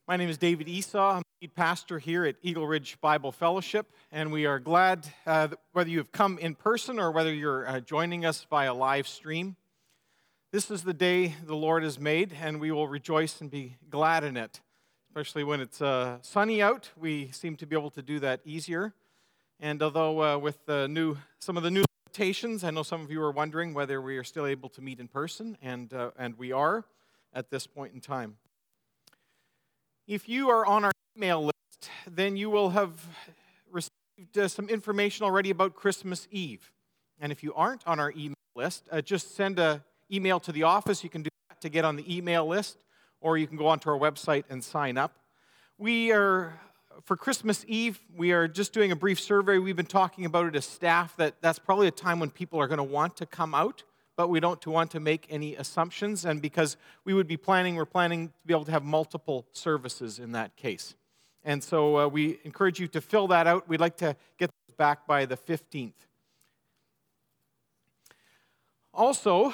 My name is David Esau. I'm the lead pastor here at Eagle Ridge Bible Fellowship, and we are glad that whether you have come in person or whether you're joining us via live stream. This is the day the Lord has made, and we will rejoice and be glad in it. Especially when it's sunny out, we seem to be able to do that easier. And although with some of the new limitations, I know some of you are wondering whether we are still able to meet in person, and we are at this point in time. If you are on our email list, then you will have received some information already about Christmas Eve. And if you aren't on our email list, just send an email to the office. You can do that to get on the email list, or you can go onto our website and sign up. For Christmas Eve, we are just doing a brief survey. We've been talking about it as staff, that's probably a time when people are going to want to come out, but we don't want to make any assumptions, and because we're planning to be able to have multiple services in that case. And so we encourage you to fill that out. We'd like to get those back by the 15th. Also,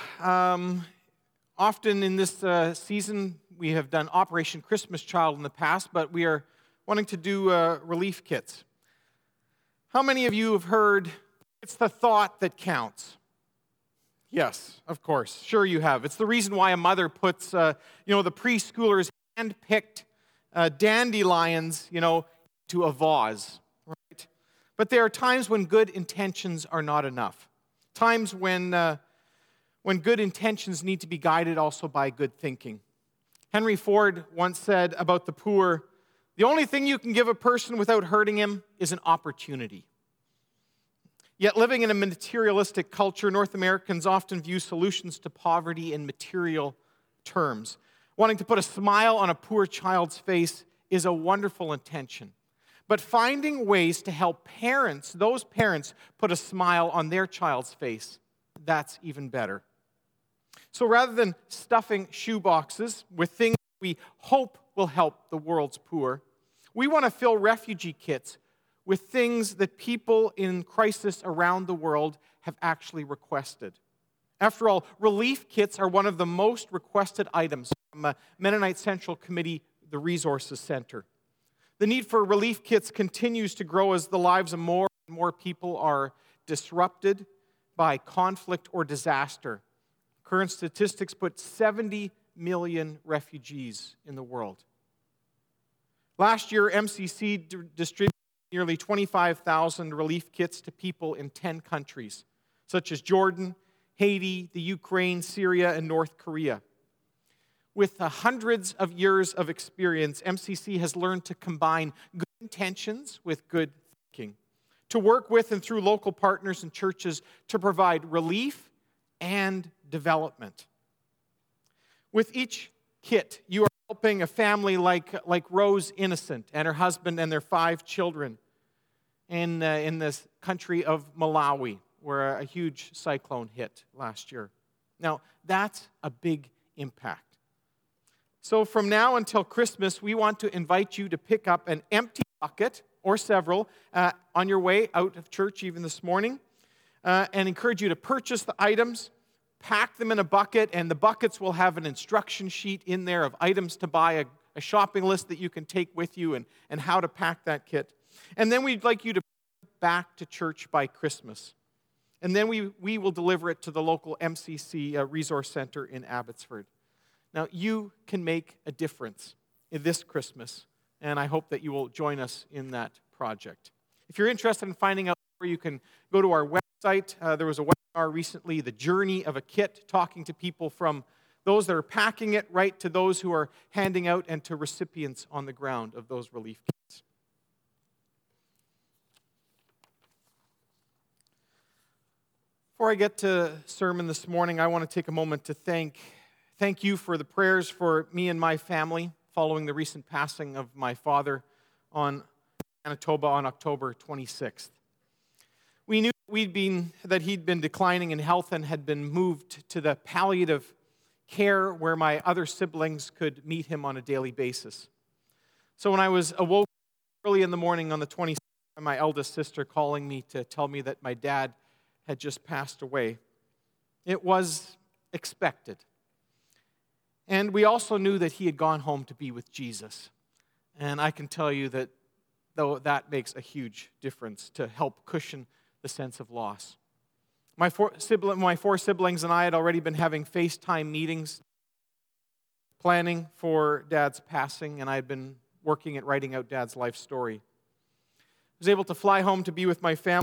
often in this season, we have done Operation Christmas Child in the past, but we are wanting to do relief kits. How many of you have heard, it's the thought that counts? Yes, of course. Sure you have. It's the reason why a mother puts, the preschoolers' hand-picked dandelions, to a vase, right? But there are times when good intentions are not enough. Times when good intentions need to be guided also by good thinking. Henry Ford once said about the poor, "The only thing you can give a person without hurting him is an opportunity." Yet living in a materialistic culture, North Americans often view solutions to poverty in material terms. Wanting to put a smile on a poor child's face is a wonderful intention. But finding ways to help those parents, put a smile on their child's face, that's even better. So rather than stuffing shoeboxes with things we hope will help the world's poor, we want to fill refugee kits with things that people in crisis around the world have actually requested. After all, relief kits are one of the most requested items from Mennonite Central Committee, the Resources Center. The need for relief kits continues to grow as the lives of more and more people are disrupted by conflict or disaster. Current statistics put 70 million refugees in the world. Last year, MCC distributed nearly 25,000 relief kits to people in 10 countries, such as Jordan, Haiti, the Ukraine, Syria, and North Korea. With hundreds of years of experience, MCC has learned to combine good intentions with good thinking, to work with and through local partners and churches to provide relief and development. With each kit, you are helping a family like Rose Innocent and her husband and their 5 children in this country of Malawi, where a huge cyclone hit last year. Now, that's a big impact. So from now until Christmas, we want to invite you to pick up an empty bucket, or several, on your way out of church even this morning, and encourage you to purchase the items, pack them in a bucket, and the buckets will have an instruction sheet in there of items to buy, a shopping list that you can take with you, and how to pack that kit. And then we'd like you to bring it back to church by Christmas. And then we will deliver it to the local MCC Resource Center in Abbotsford. Now, you can make a difference in this Christmas, and I hope that you will join us in that project. If you're interested in finding out more, you can go to our website. There was a webinar recently, The Journey of a Kit, talking to people from those that are packing it right to those who are handing out and to recipients on the ground of those relief kits. Before I get to sermon this morning, I want to take a moment to thank you for the prayers for me and my family following the recent passing of my father in Manitoba on October 26th. We knew that he'd been declining in health and had been moved to the palliative care where my other siblings could meet him on a daily basis. So when I was awoke early in the morning on the 26th by my eldest sister calling me to tell me that my dad had just passed away, it was expected. And we also knew that he had gone home to be with Jesus. And I can tell you that though that makes a huge difference to help cushion the sense of loss. My four siblings and I had already been having FaceTime meetings, planning for Dad's passing, and I had been working at writing out Dad's life story. I was able to fly home to be with my family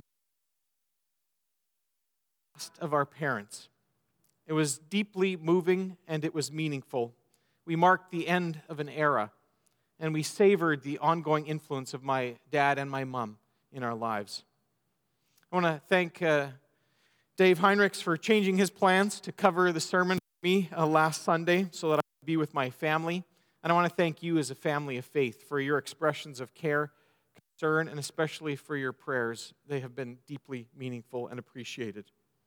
of our parents. It was deeply moving and it was meaningful. We marked the end of an era, and we savored the ongoing influence of my dad and my mom in our lives. I want to thank Dave Heinrichs for changing his plans to cover the sermon for me last Sunday so that I could be with my family. And I want to thank you as a family of faith for your expressions of care, concern, and especially for your prayers. They have been deeply meaningful and appreciated.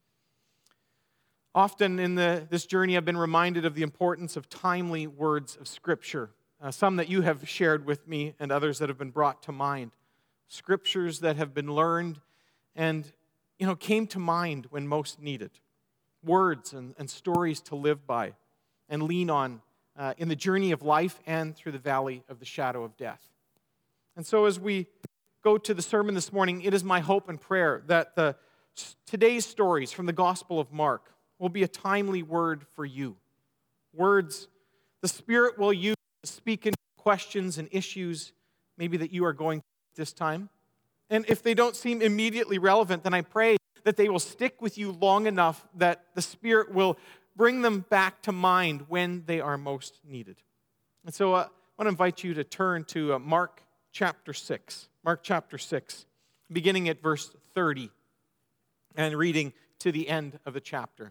Often in this journey, I've been reminded of the importance of timely words of Scripture, some that you have shared with me and others that have been brought to mind. Scriptures that have been learned and came to mind when most needed. Words and stories to live by and lean on in the journey of life and through the valley of the shadow of death. And so as we go to the sermon this morning, it is my hope and prayer that today's stories from the Gospel of Mark will be a timely word for you. Words the Spirit will use to speak into questions and issues maybe that you are going through this time. And if they don't seem immediately relevant, then I pray that they will stick with you long enough that the Spirit will bring them back to mind when they are most needed. And so I want to invite you to turn to Mark chapter 6. Mark chapter 6, beginning at verse 30 and reading to the end of the chapter.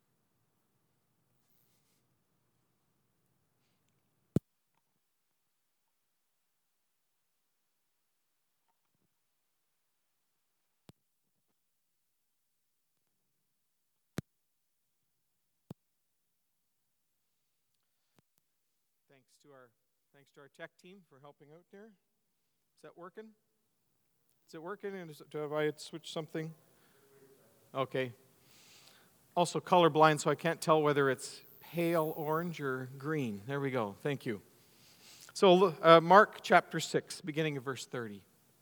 Thanks to our tech team for helping out there. Is that working? Is it working? Have I switched something? Okay. Also colorblind, so I can't tell whether it's pale orange or green. There we go. Thank you. So Mark chapter 6, beginning of verse 30.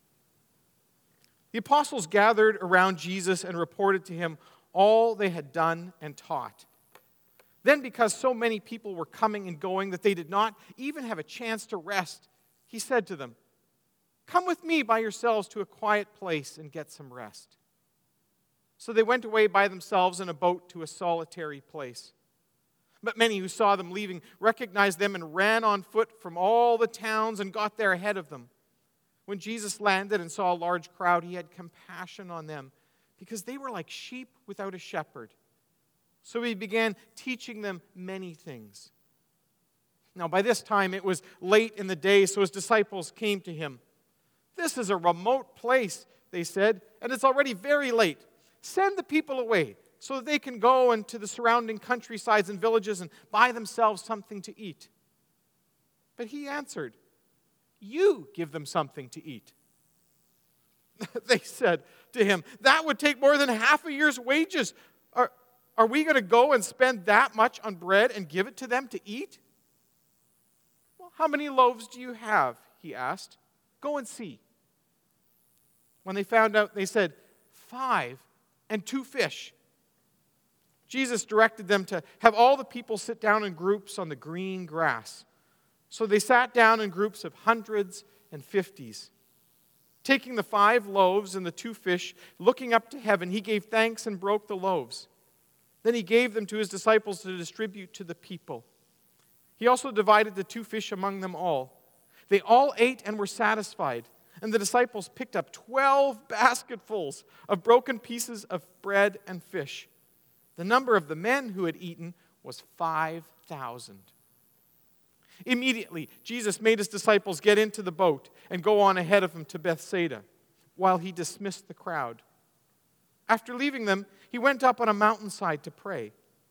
The apostles gathered around Jesus and reported to him all they had done and taught. Then, because so many people were coming and going that they did not even have a chance to rest, he said to them, "Come with me by yourselves to a quiet place and get some rest." So they went away by themselves in a boat to a solitary place. But many who saw them leaving recognized them and ran on foot from all the towns and got there ahead of them. When Jesus landed and saw a large crowd, he had compassion on them because they were like sheep without a shepherd. So he began teaching them many things. Now, by this time, it was late in the day, so his disciples came to him. "This is a remote place," they said, "and it's already very late. Send the people away so that they can go into the surrounding countrysides and villages and buy themselves something to eat." But he answered, "You give them something to eat." They said to him, "That would take more than half a year's wages. Are we going to go and spend that much on bread and give it to them to eat?" "Well, how many loaves do you have?" he asked. "Go and see." When they found out, they said, 5 and 2 fish. Jesus directed them to have all the people sit down in groups on the green grass. So they sat down in groups of hundreds and 50s. Taking the 5 loaves and the 2 fish, looking up to heaven, he gave thanks and broke the loaves. Then he gave them to his disciples to distribute to the people. He also divided the 2 fish among them all. They all ate and were satisfied, and the disciples picked up 12 basketfuls of broken pieces of bread and fish. The number of the men who had eaten was 5,000. Immediately, Jesus made his disciples get into the boat and go on ahead of him to Bethsaida, while he dismissed the crowd. After leaving them, he went up on a mountainside to pray.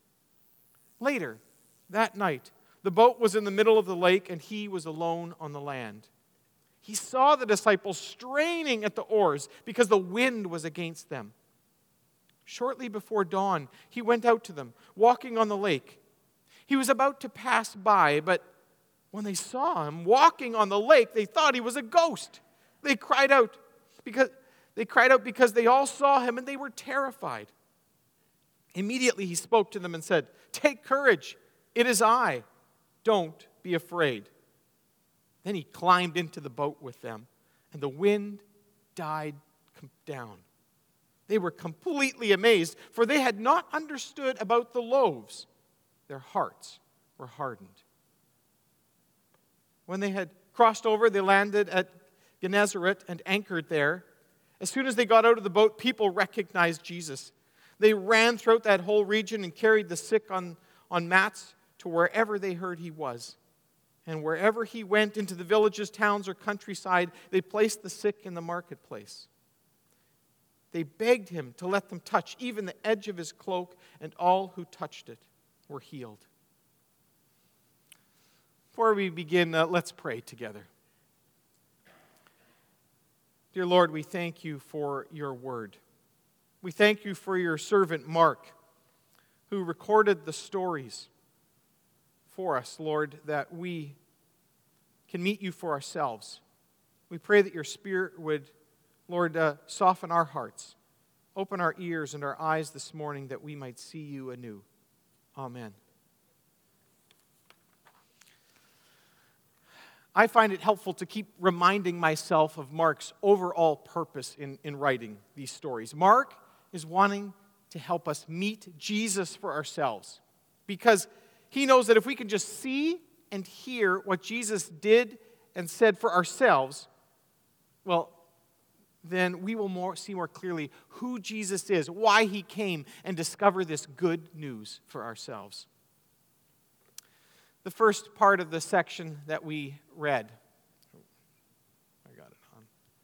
Later, that night, the boat was in the middle of the lake and he was alone on the land. He saw the disciples straining at the oars because the wind was against them. Shortly before dawn, he went out to them, walking on the lake. He was about to pass by, but When they saw him walking on the lake, they thought he was a ghost. They cried out because they all saw him and they were terrified. Immediately he spoke to them and said, "Take courage, it is I. Don't be afraid." Then he climbed into the boat with them, and the wind died down. They were completely amazed, for they had not understood about the loaves. Their hearts were hardened. When they had crossed over, they landed at Gennesaret and anchored there. As soon as they got out of the boat, people recognized Jesus. They ran throughout that whole region and carried the sick on mats to wherever they heard he was. And wherever he went, into the villages, towns, or countryside, they placed the sick in the marketplace. They begged him to let them touch even the edge of his cloak, and all who touched it were healed. Before we begin, let's pray together. Dear Lord, we thank you for your word. We thank you for your servant Mark, who recorded the stories for us, Lord, that we can meet you for ourselves. We pray that your Spirit would, Lord, soften our hearts, open our ears and our eyes this morning that we might see you anew. Amen. I find it helpful to keep reminding myself of Mark's overall purpose in writing these stories. Mark is wanting to help us meet Jesus for ourselves, because he knows that if we can just see and hear what Jesus did and said for ourselves, well, then we will see more clearly who Jesus is, why he came, and discover this good news for ourselves. The first part of the section that we read, I got it on.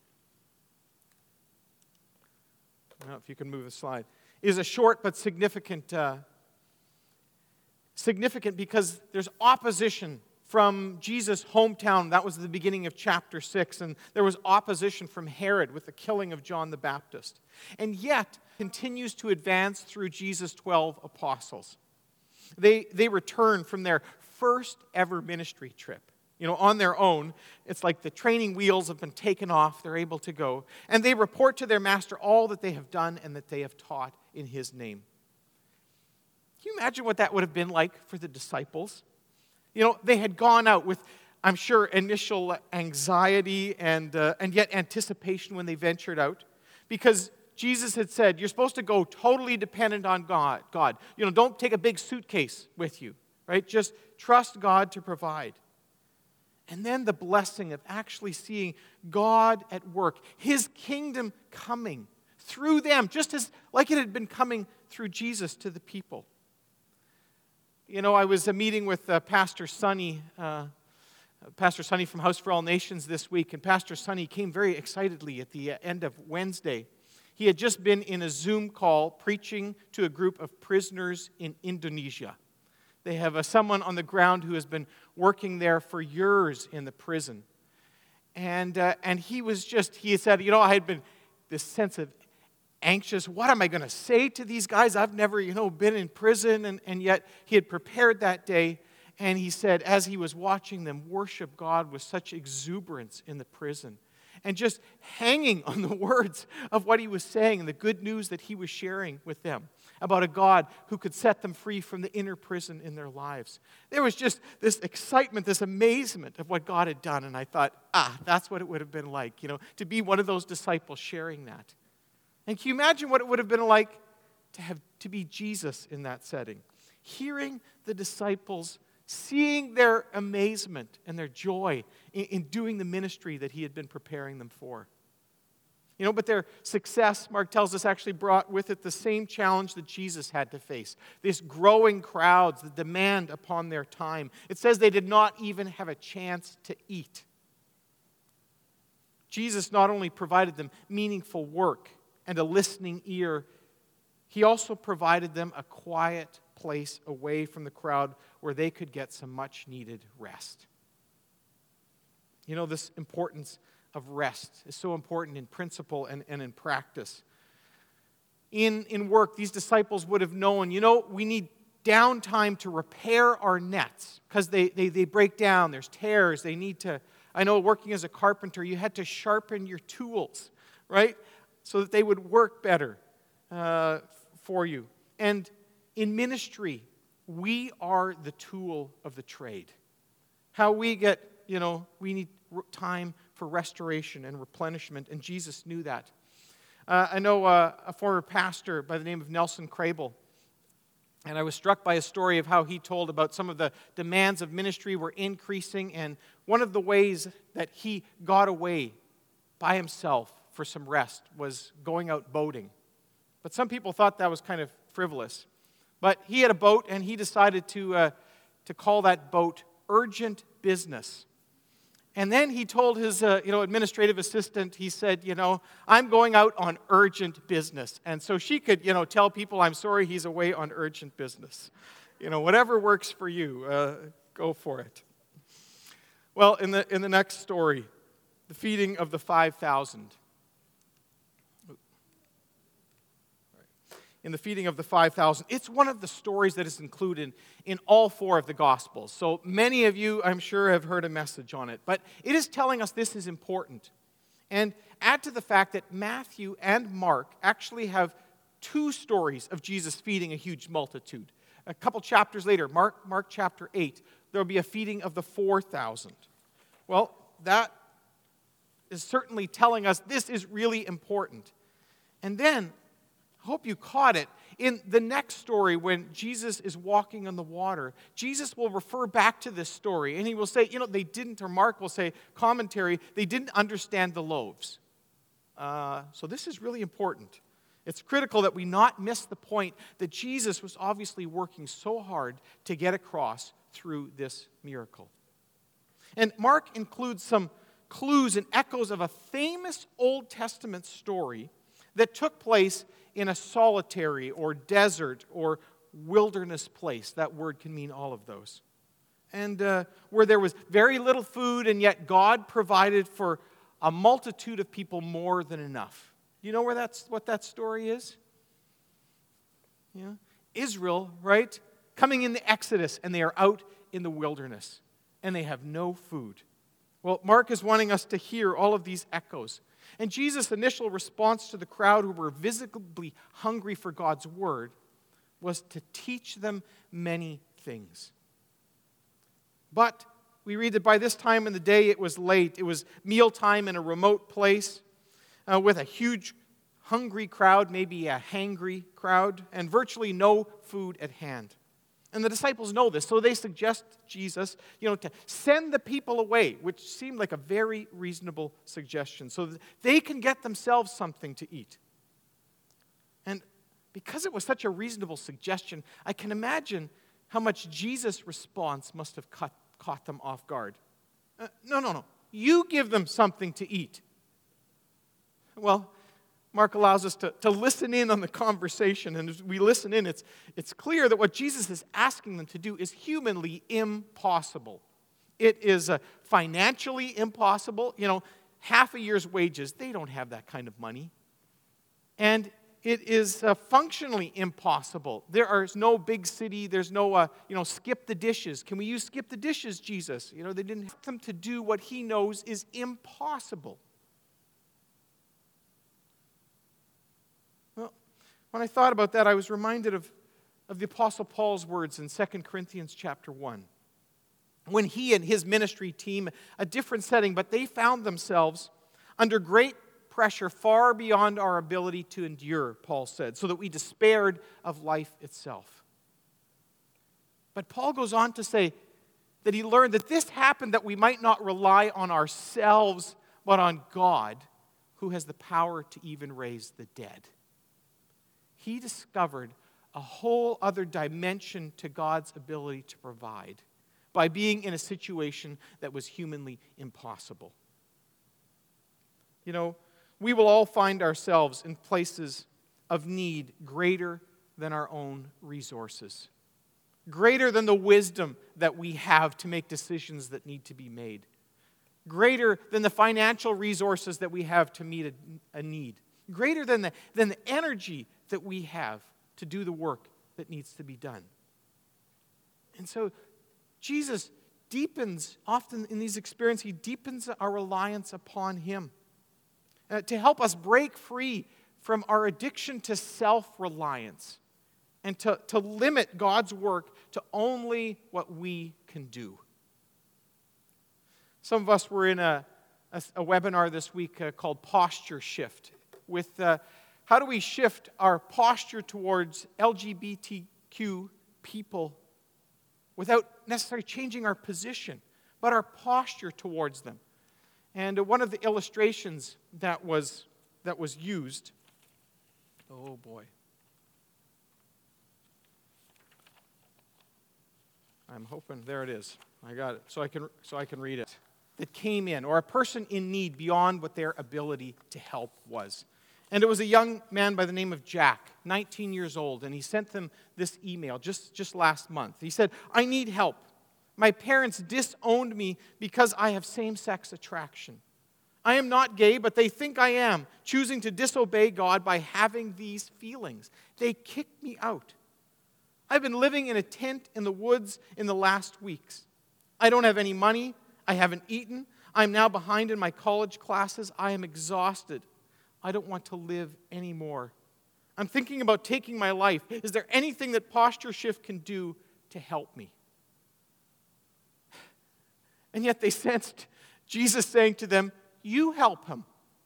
Well, if you can move the slide, is a short but significant because there's opposition from Jesus' hometown. That was the beginning of chapter 6, and there was opposition from Herod with the killing of John the Baptist. And yet, continues to advance through Jesus' 12 apostles. They return from their first ever ministry trip. On their own. It's like the training wheels have been taken off. They're able to go. And they report to their master all that they have done and that they have taught in his name. Can you imagine what that would have been like for the disciples? They had gone out with, I'm sure, initial anxiety and yet anticipation when they ventured out. Because Jesus had said, you're supposed to go totally dependent on God. Don't take a big suitcase with you. Right? Just trust God to provide. And then the blessing of actually seeing God at work, his kingdom coming through them, just as like it had been coming through Jesus to the people. I was meeting with Pastor Sonny from House for All Nations this week, and Pastor Sonny came very excitedly at the end of Wednesday. He had just been in a Zoom call preaching to a group of prisoners in Indonesia. They have someone on the ground who has been working there for years in the prison. And he said, I had been this sense of anxious, what am I going to say to these guys? I've never, been in prison. And yet he had prepared that day. And he said, as he was watching them worship God with such exuberance in the prison, and just hanging on the words of what he was saying and the good news that he was sharing with them about a God who could set them free from the inner prison in their lives. There was just this excitement, this amazement of what God had done. And I thought, that's what it would have been like, to be one of those disciples sharing that. And can you imagine what it would have been like to be Jesus in that setting? Hearing the disciples, seeing their amazement and their joy in doing the ministry that he had been preparing them for. But their success, Mark tells us, actually brought with it the same challenge that Jesus had to face. This growing crowds, the demand upon their time. It says they did not even have a chance to eat. Jesus not only provided them meaningful work and a listening ear, he also provided them a quiet place away from the crowd where they could get some much-needed rest. This importance of rest is so important in principle and in practice. In work, these disciples would have known, we need downtime to repair our nets because they break down. There's tears. They need to, I know working as a carpenter, you had to sharpen your tools, right? So that they would work better for you. And in ministry, we are the tool of the trade. How we get, we need time for restoration and replenishment, and Jesus knew that. I know a former pastor by the name of Nelson Crable, and I was struck by a story of how he told about some of the demands of ministry were increasing, and one of the ways that he got away by himself for some rest was going out boating. But some people thought that was kind of frivolous. But he had a boat, and he decided to call that boat Urgent Business. And then he told his administrative assistant, he said, I'm going out on urgent business. And so she could, tell people, I'm sorry, he's away on urgent business. Whatever works for you, go for it. Well, in the next story, the feeding of the 5,000. In the feeding of the 5,000. It's one of the stories that is included in all four of the Gospels. So many of you, I'm sure, have heard a message on it. But it is telling us this is important. And add to the fact that Matthew and Mark actually have two stories of Jesus feeding a huge multitude. A couple chapters later, Mark chapter 8, there will be a feeding of the 4,000. Well, that is certainly telling us this is really important. And then, I hope you caught it. In the next story, when Jesus is walking on the water, Jesus will refer back to this story, and he will say, they didn't, or Mark will say, commentary, they didn't understand the loaves. So this is really important. It's critical that we not miss the point that Jesus was obviously working so hard to get across through this miracle. And Mark includes some clues and echoes of a famous Old Testament story that took place in a solitary or desert or wilderness place. That word can mean all of those. And where there was very little food, and yet God provided for a multitude of people more than enough. You know what that story is? Yeah. Israel, right? Coming in the Exodus, and they are out in the wilderness, and they have no food. Well, Mark is wanting us to hear all of these echoes. And Jesus' initial response to the crowd who were visibly hungry for God's word was to teach them many things. But we read that by this time in the day it was late. It was mealtime in a remote place with a huge hungry crowd, maybe a hangry crowd, and virtually no food at hand. And the disciples know this, so they suggest Jesus, to send the people away, which seemed like a very reasonable suggestion, so that they can get themselves something to eat. And because it was such a reasonable suggestion, I can imagine how much Jesus' response must have caught them off guard. No. You give them something to eat. Well, Mark allows us to listen in on the conversation, and as we listen in, it's clear that what Jesus is asking them to do is humanly impossible. It is financially impossible. Half a year's wages, they don't have that kind of money. And it is functionally impossible. There is no big city. There's no, skip the dishes. Can we use skip the dishes, Jesus? They didn't have them to do what he knows is impossible. When I thought about that, I was reminded of the Apostle Paul's words in 2 Corinthians chapter 1. When he and his ministry team, a different setting, but they found themselves under great pressure far beyond our ability to endure, Paul said, so that we despaired of life itself. But Paul goes on to say that he learned that this happened that we might not rely on ourselves, but on God, who has the power to even raise the dead. He discovered a whole other dimension to God's ability to provide by being in a situation that was humanly impossible. We will all find ourselves in places of need greater than our own resources, greater than the wisdom that we have to make decisions that need to be made, greater than the financial resources that we have to meet a need, greater than the energy that we have to do the work that needs to be done. And so Jesus deepens, often in these experiences, he deepens our reliance upon him to help us break free from our addiction to self-reliance and to limit God's work to only what we can do. Some of us were in a webinar this week called Posture Shift with how do we shift our posture towards LGBTQ people without necessarily changing our position, but our posture towards them. And one of the illustrations that was used, oh boy. I'm hoping, there it is. I got it, so I can read it. That came in, or a person in need beyond what their ability to help was. And it was a young man by the name of Jack, 19 years old, and he sent them this email just last month. He said, "I need help. My parents disowned me because I have same-sex attraction. I am not gay, but they think I am, choosing to disobey God by having these feelings. They kicked me out. I've been living in a tent in the woods in the last weeks. I don't have any money. I haven't eaten. I'm now behind in my college classes. I am exhausted. I don't want to live anymore. I'm thinking about taking my life. Is there anything that Posture Shift can do to help me?" And yet they sensed Jesus saying to them, "You help him.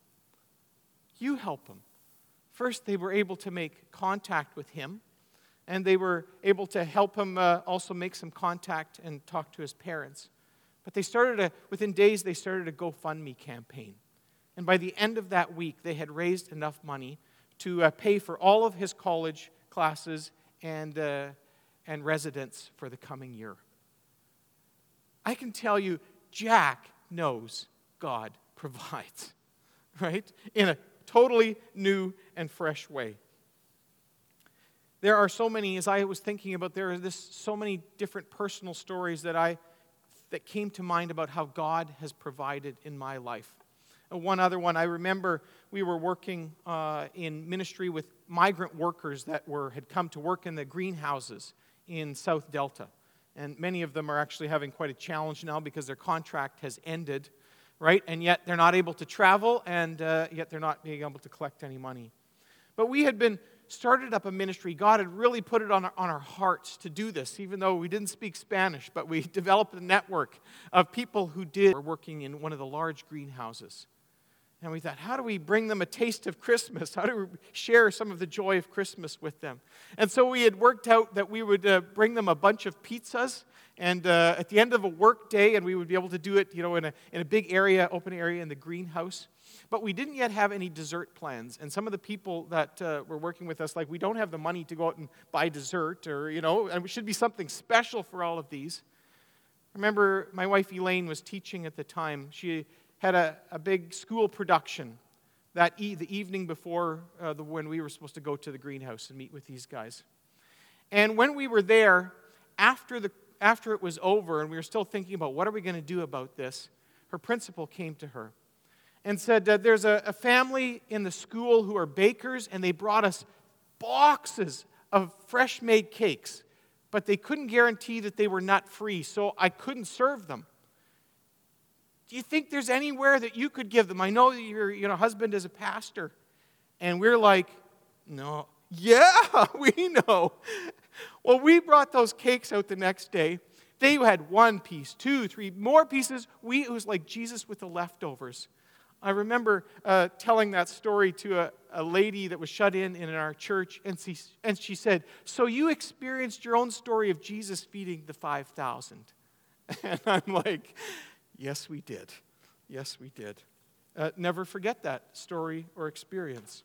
You help him." First, they were able to make contact with him, and they were able to help him also make some contact and talk to his parents. But within days, they started a GoFundMe campaign. And by the end of that week, they had raised enough money to pay for all of his college classes and residence for the coming year. I can tell you, Jack knows God provides, right? In a totally new and fresh way. There are so many, as I was thinking about, so many different personal stories that came to mind about how God has provided in my life. One other one, I remember we were working in ministry with migrant workers that had come to work in the greenhouses in South Delta. And many of them are actually having quite a challenge now because their contract has ended, right? And yet they're not able to travel, and yet they're not being able to collect any money. But we had started up a ministry. God had really put it on our hearts to do this, even though we didn't speak Spanish, but we developed a network of people who were working in one of the large greenhouses. And we thought, how do we bring them a taste of Christmas? How do we share some of the joy of Christmas with them? And so we had worked out that we would bring them a bunch of pizzas, and at the end of a work day, and we would be able to do it, in a big area, open area in the greenhouse. But we didn't yet have any dessert plans. And some of the people that were working with us, we don't have the money to go out and buy dessert, or, and it should be something special for all of these. I remember my wife Elaine was teaching at the time. She had a big school production the evening before when we were supposed to go to the greenhouse and meet with these guys. And when we were there, after it was over, and we were still thinking about what are we going to do about this, her principal came to her and said, there's a family in the school who are bakers, and they brought us boxes of fresh-made cakes, but they couldn't guarantee that they were nut-free, so I couldn't serve them. Do you think there's anywhere that you could give them? I know that your husband is a pastor. And we're like, no. Yeah, we know. Well, we brought those cakes out the next day. They had 1 piece, 2, 3, more pieces. It was like Jesus with the leftovers. I remember telling that story to a lady that was shut in our church, and she said, "So you experienced your own story of Jesus feeding the 5,000. And I'm like, yes, we did. Yes, we did. Never forget that story or experience.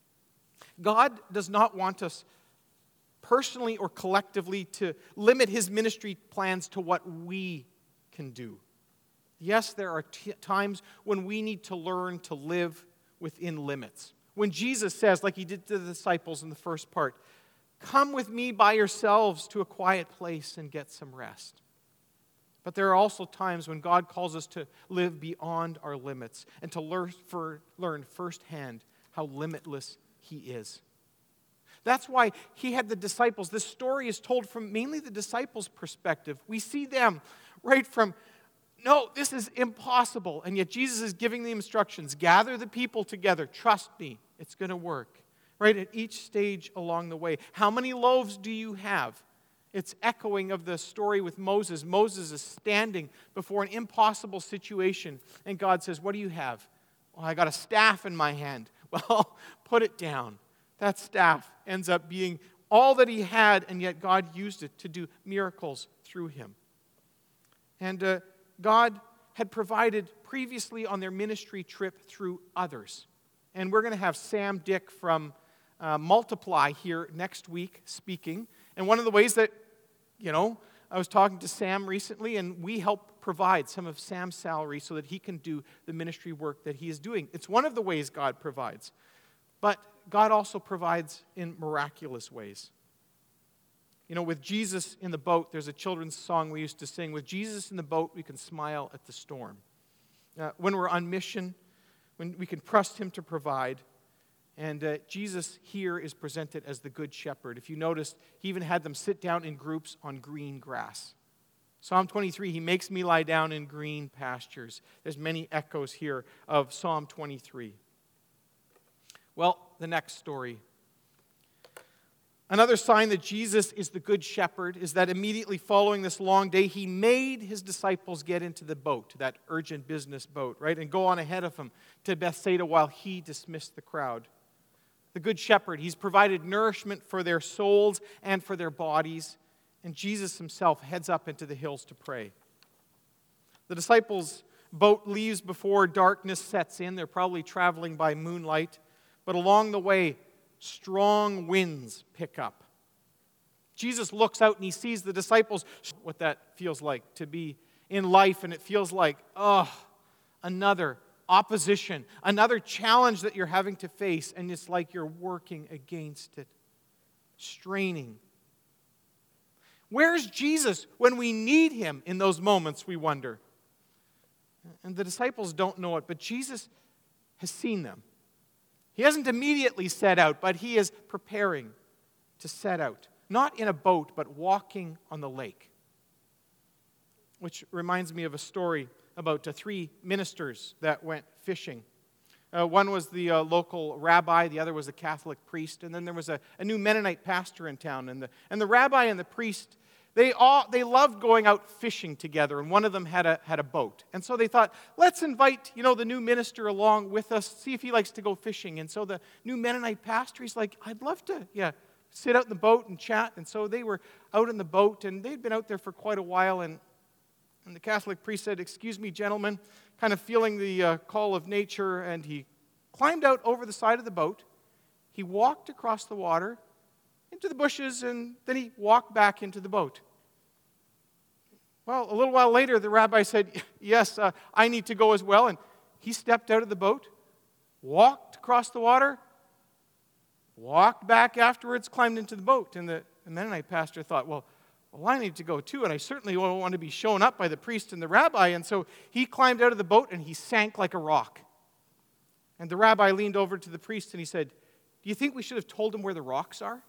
God does not want us personally or collectively to limit his ministry plans to what we can do. Yes, there are times when we need to learn to live within limits. When Jesus says, like he did to the disciples in the first part, "Come with me by yourselves to a quiet place and get some rest." But there are also times when God calls us to live beyond our limits and to learn firsthand how limitless he is. That's why he had the disciples. This story is told from mainly the disciples' perspective. We see them right from, no, this is impossible. And yet Jesus is giving the instructions. Gather the people together. Trust me, it's going to work. Right at each stage along the way. How many loaves do you have? It's echoing of the story with Moses. Moses is standing before an impossible situation. And God says, what do you have? Well, I got a staff in my hand. Well, put it down. That staff ends up being all that he had, and yet God used it to do miracles through him. And God had provided previously on their ministry trip through others. And we're going to have Sam Dick from Multiply here next week speaking. And one of the ways that, I was talking to Sam recently, and we help provide some of Sam's salary so that he can do the ministry work that he is doing. It's one of the ways God provides. But God also provides in miraculous ways. With Jesus in the boat, there's a children's song we used to sing. With Jesus in the boat, we can smile at the storm. When we're on mission, when we can trust him to provide. And Jesus here is presented as the good shepherd. If you noticed, he even had them sit down in groups on green grass. Psalm 23, he makes me lie down in green pastures. There's many echoes here of Psalm 23. Well, the next story. Another sign that Jesus is the good shepherd is that immediately following this long day, he made his disciples get into the boat, that urgent business boat, right, and go on ahead of him to Bethsaida while he dismissed the crowd. The good shepherd, he's provided nourishment for their souls and for their bodies, and Jesus himself heads up into the hills to pray. The disciples' boat leaves before darkness sets in. They're probably traveling by moonlight. But along the way, strong winds pick up. Jesus looks out and he sees the disciples, what that feels like to be in life, and it feels like, another opposition, another challenge that you're having to face, and it's like you're working against it, straining. Where's Jesus when we need him in those moments, we wonder? And the disciples don't know it, but Jesus has seen them. He hasn't immediately set out, but he is preparing to set out. Not in a boat, but walking on the lake. Which reminds me of a story about 3 ministers that went fishing. One was the local rabbi, the other was a Catholic priest, and then there was a new Mennonite pastor in town. And the rabbi and the priest, they loved going out fishing together, and one of them had a boat. And so they thought, let's invite, the new minister along with us, see if he likes to go fishing. And so the new Mennonite pastor, he's like, I'd love to, sit out in the boat and chat. And so they were out in the boat, and they'd been out there for quite a while, and the Catholic priest said, excuse me, gentlemen, kind of feeling the call of nature, and he climbed out over the side of the boat. He walked across the water into the bushes, and then he walked back into the boat. Well, a little while later, the rabbi said, yes, I need to go as well. And he stepped out of the boat, walked across the water, walked back afterwards, climbed into the boat. And the Mennonite pastor thought, well, I need to go too, and I certainly don't want to be shown up by the priest and the rabbi. And so he climbed out of the boat, and he sank like a rock. And the rabbi leaned over to the priest, and he said, do you think we should have told him where the rocks are?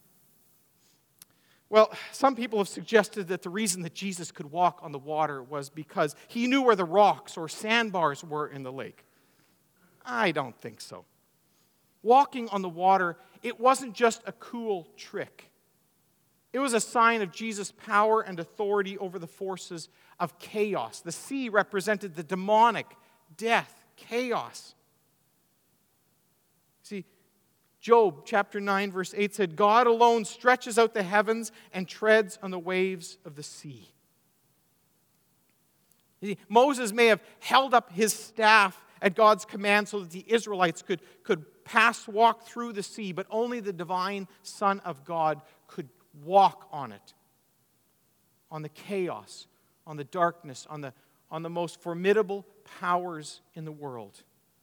Well, some people have suggested that the reason that Jesus could walk on the water was because he knew where the rocks or sandbars were in the lake. I don't think so. Walking on the water, it wasn't just a cool trick. It was a sign of Jesus' power and authority over the forces of chaos. The sea represented the demonic, death, chaos. See, Job chapter 9, verse 8 said, God alone stretches out the heavens and treads on the waves of the sea. See, Moses may have held up his staff at God's command so that the Israelites could walk through the sea, but only the divine Son of God could walk on it, on the chaos, on the darkness, on the most formidable powers in the world.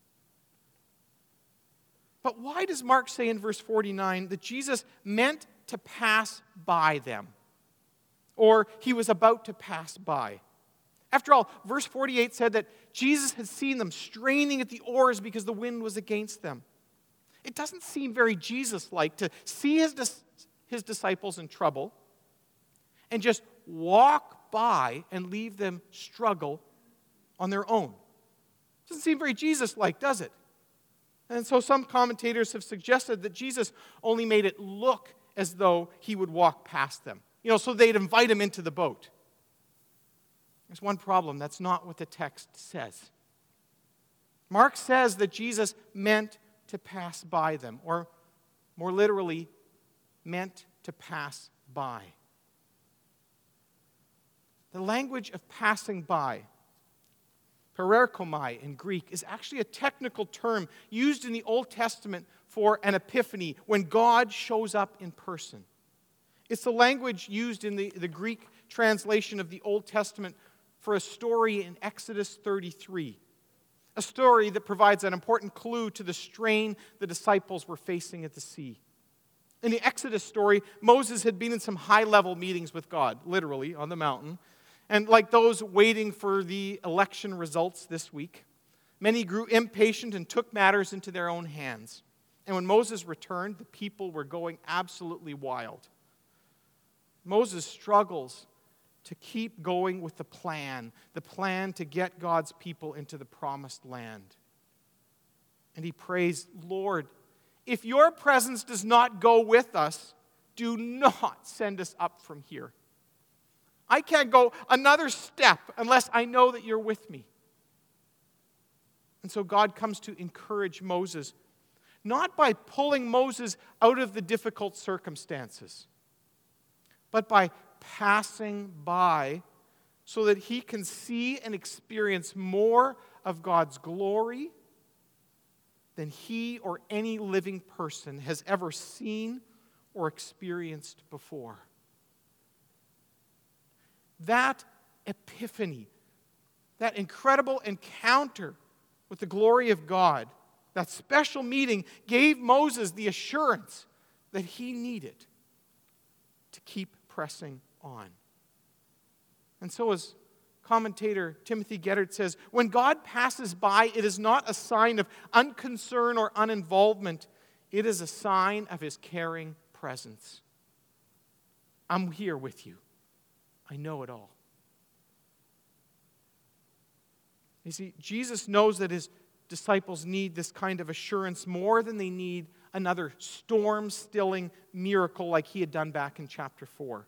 But why does Mark say in verse 49 that Jesus meant to pass by them? Or he was about to pass by? After all, verse 48 said that Jesus had seen them straining at the oars because the wind was against them. It doesn't seem very Jesus-like to see his disciples in trouble and just walk by and leave them struggle on their own. It doesn't seem very Jesus-like, does it? And so some commentators have suggested that Jesus only made it look as though he would walk past them, so they'd invite him into the boat. There's one problem. That's not what the text says. Mark says that Jesus meant to pass by them, or more literally, meant to pass by. The language of passing by, parerchomai in Greek, is actually a technical term used in the Old Testament for an epiphany, when God shows up in person. It's the language used in the Greek translation of the Old Testament for a story in Exodus 33, a story that provides an important clue to the strain the disciples were facing at the sea. In the Exodus story, Moses had been in some high-level meetings with God, literally, on the mountain. And like those waiting for the election results this week, many grew impatient and took matters into their own hands. And when Moses returned, the people were going absolutely wild. Moses struggles to keep going with the plan to get God's people into the promised land. And he prays, Lord, if your presence does not go with us, do not send us up from here. I can't go another step unless I know that you're with me. And so God comes to encourage Moses, not by pulling Moses out of the difficult circumstances, but by passing by so that he can see and experience more of God's glory than he or any living person has ever seen or experienced before. That epiphany, that incredible encounter with the glory of God, that special meeting gave Moses the assurance that he needed to keep pressing on. And so as commentator Timothy Geddard says, when God passes by, it is not a sign of unconcern or uninvolvement. It is a sign of his caring presence. I'm here with you. I know it all. You see, Jesus knows that his disciples need this kind of assurance more than they need another storm-stilling miracle like he had done back in chapter 4.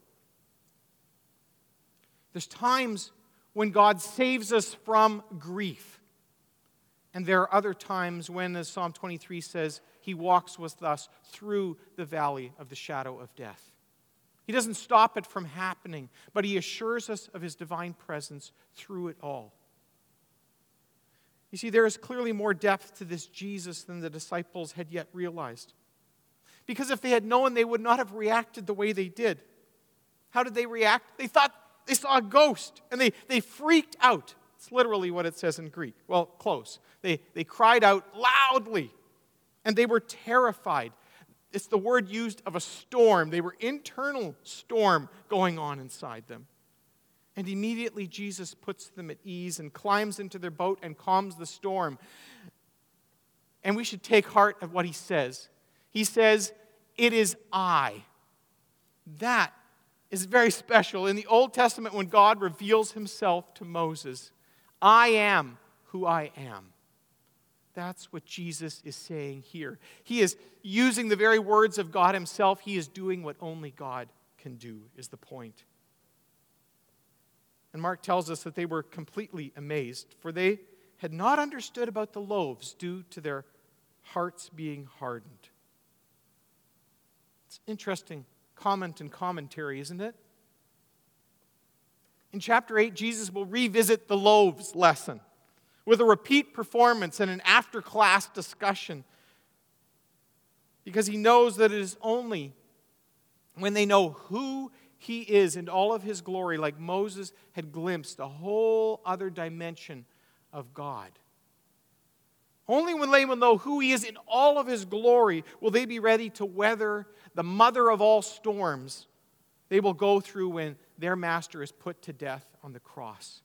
There's times when God saves us from grief. And there are other times when, as Psalm 23 says, he walks with us through the valley of the shadow of death. He doesn't stop it from happening, but he assures us of his divine presence through it all. You see, there is clearly more depth to this Jesus than the disciples had yet realized. Because if they had known, they would not have reacted the way they did. How did they react? They thought they saw a ghost, and they freaked out. It's literally what it says in Greek. Well, close. They cried out loudly, and they were terrified. It's the word used of a storm. They were internal storm going on inside them. And immediately Jesus puts them at ease and climbs into their boat and calms the storm. And we should take heart of what he says. He says, "It is I." That is very special. In the Old Testament, when God reveals himself to Moses, I am who I am. That's what Jesus is saying here. He is using the very words of God himself. He is doing what only God can do, is the point. And Mark tells us that they were completely amazed, for they had not understood about the loaves due to their hearts being hardened. It's interesting comment and commentary, isn't it? In chapter 8, Jesus will revisit the loaves lesson with a repeat performance and an after-class discussion, because he knows that it is only when they know who he is in all of his glory, like Moses had glimpsed a whole other dimension of God. Only when they will know who he is in all of his glory will they be ready to weather the mother of all storms they will go through when their master is put to death on the cross.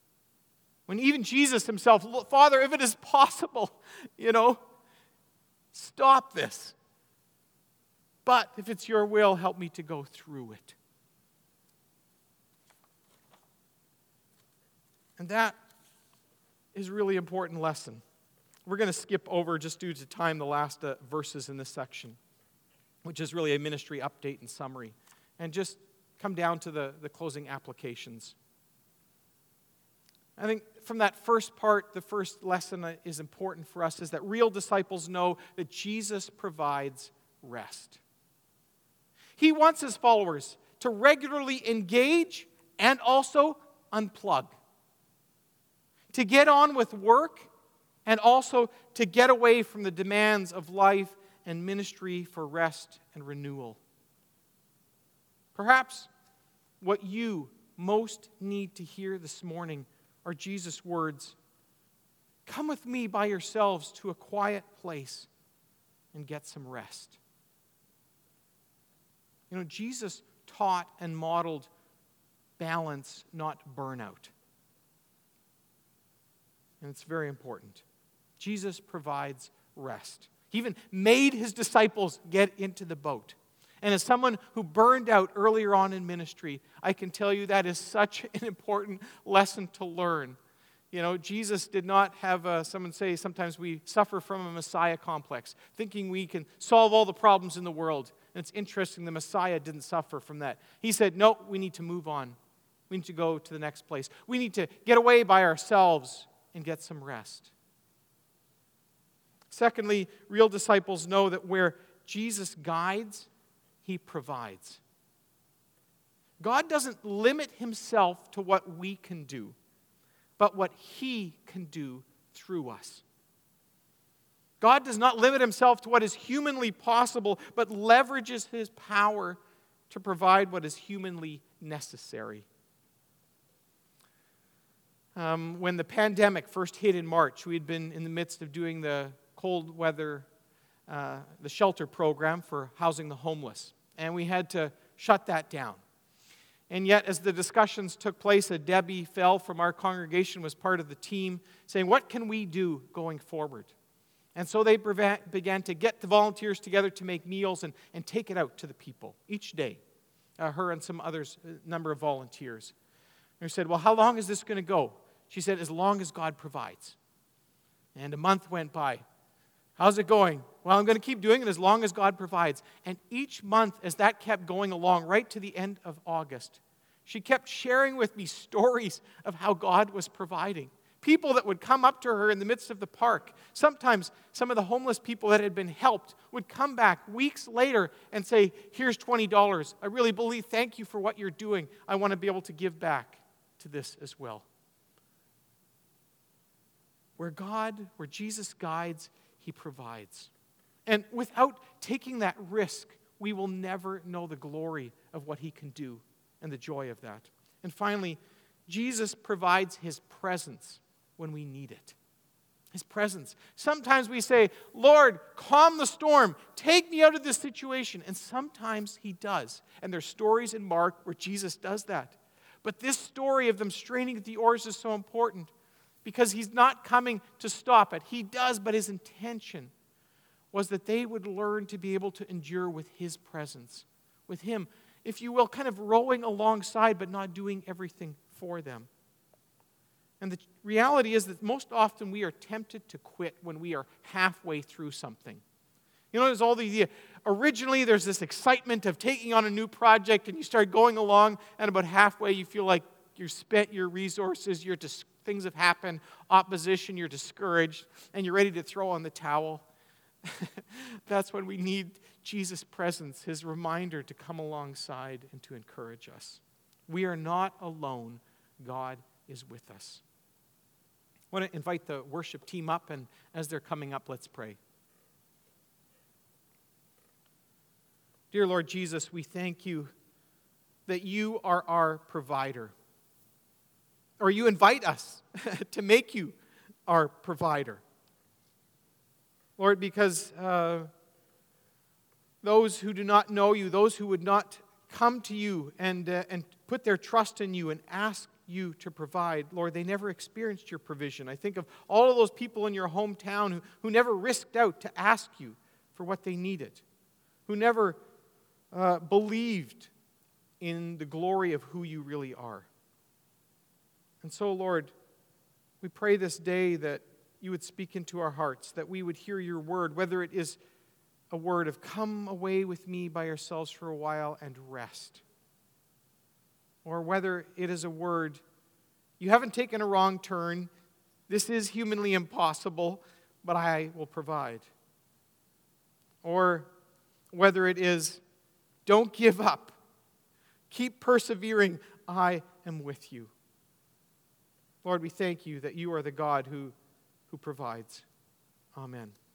When even Jesus himself, Father, if it is possible, Stop this. But if it's your will, help me to go through it. And that is a really important lesson. We're going to skip over, just due to time, the last verses in this section, which is really a ministry update and summary, and just come down to the closing applications. I think from that first part, the first lesson that is important for us is that real disciples know that Jesus provides rest. He wants his followers to regularly engage and also unplug, to get on with work and also to get away from the demands of life and ministry for rest and renewal. Perhaps what you most need to hear this morning are Jesus' words, "Come with me by yourselves to a quiet place and get some rest." You know, Jesus taught and modeled balance, not burnout. And it's very important. Jesus provides rest. He even made his disciples get into the boat. And as someone who burned out earlier on in ministry, I can tell you that is such an important lesson to learn. You know, Jesus did not have someone say sometimes we suffer from a Messiah complex, thinking we can solve all the problems in the world. And it's interesting, the Messiah didn't suffer from that. He said, no, we need to move on. We need to go to the next place. We need to get away by ourselves and get some rest. Secondly, real disciples know that where Jesus guides, he provides. God doesn't limit himself to what we can do, but what he can do through us. God does not limit himself to what is humanly possible, but leverages his power to provide what is humanly necessary. When the pandemic first hit in March, we had been in the midst of doing the cold weather, the shelter program for housing the homeless. And we had to shut that down. And yet, as the discussions took place, Debbie Fell from our congregation was part of the team, saying, what can we do going forward? And so they began to get the volunteers together to make meals and take it out to the people each day. Her and some others, a number of volunteers. And we said, well, how long is this going to go? She said, as long as God provides. And a month went by. How's it going? Well, I'm going to keep doing it as long as God provides. And each month, as that kept going along, right to the end of August, she kept sharing with me stories of how God was providing. People that would come up to her in the midst of the park. Sometimes some of the homeless people that had been helped would come back weeks later and say, here's $20. I really believe, thank you for what you're doing. I want to be able to give back to this as well. Where Jesus guides, he provides. And without taking that risk, we will never know the glory of what he can do and the joy of that. And finally, Jesus provides his presence when we need it. His presence. Sometimes we say, Lord, calm the storm. Take me out of this situation. And sometimes he does. And there's stories in Mark where Jesus does that. But this story of them straining at the oars is so important because he's not coming to stop it. He does, but his intention was that they would learn to be able to endure with his presence, with him, if you will, kind of rowing alongside but not doing everything for them. And the reality is that most often we are tempted to quit when we are halfway through something. You know, there's all the originally there's this excitement of taking on a new project and you start going along and about halfway you feel like you've spent your resources, things have happened, opposition, you're discouraged, and you're ready to throw on the towel. That's when we need Jesus' presence, his reminder to come alongside and to encourage us. We are not alone. God is with us. I want to invite the worship team up, and as they're coming up, let's pray. Dear Lord Jesus, we thank you that you are our provider. Or you invite us to make you our provider. Lord, because those who do not know you, those who would not come to you and put their trust in you and ask you to provide, Lord, they never experienced your provision. I think of all of those people in your hometown who never risked out to ask you for what they needed, who never believed in the glory of who you really are. And so, Lord, we pray this day that you would speak into our hearts, that we would hear your word, whether it is a word of come away with me by yourselves for a while and rest, or whether it is a word, you haven't taken a wrong turn, this is humanly impossible, but I will provide. Or whether it is, don't give up, keep persevering, I am with you. Lord, we thank you that you are the God who provides. Amen.